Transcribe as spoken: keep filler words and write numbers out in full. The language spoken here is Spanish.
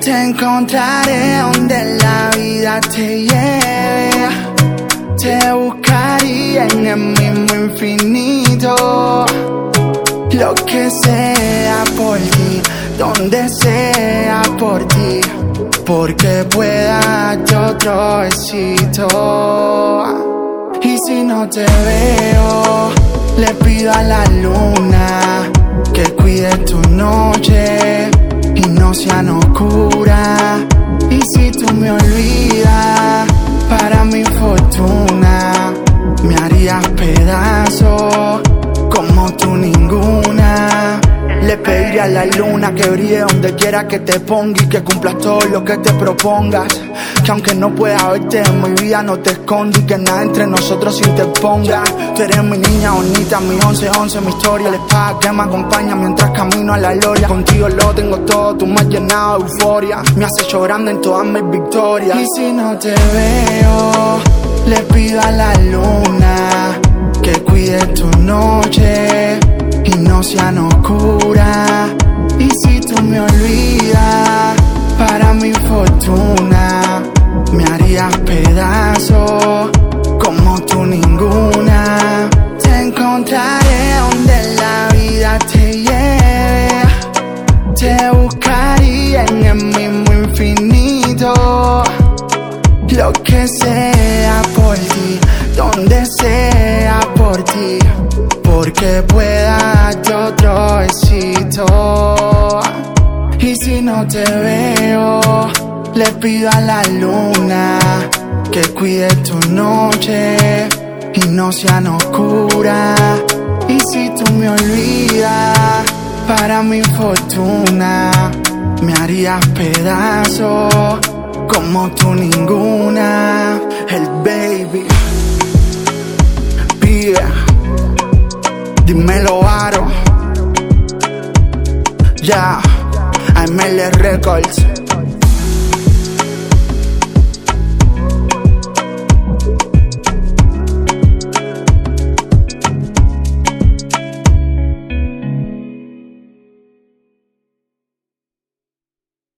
Te encontraré donde la vida te lleve. Te buscaría en el mismo infinito. Lo que sea por ti, donde sea por ti, porque pueda darte otro besito. Y si no te veo, le pido a la luna que cuide tu noche y no sean oscura. Y si tú me olvidas, para mi fortuna me harías pedazos como tú ninguna. Le pediría a la luna que brille donde quiera que te ponga y que cumplas todo lo que te propongas. Que aunque no pueda verte en mi vida, no te escondas y que nada entre nosotros se interponga. Tú eres mi niña bonita, mi once once, mi historia. La espada que me acompaña mientras camino a la gloria. Contigo lo tengo todo, tú me has llenado de euforia. Me haces llorando en todas mis victorias. Y si no te veo, le pido a la luna que cuide tu noche y no sean oscura. Y si tú me olvidas, para mi fortuna me harías pedazos como tú ninguna. Te encontraré donde la vida te lleve. Te buscaría en el mismo infinito. Lo que sea por ti, donde sea por ti, porque pueda darte otro besito. Y si no te veo, le pido a la luna que cuide tu noche y no sean oscura. Y si tú me olvidas, para mi fortuna me harías pedazos como tú ninguna. El baby pide, dímelo Aro. Ya, yeah. A M L Records.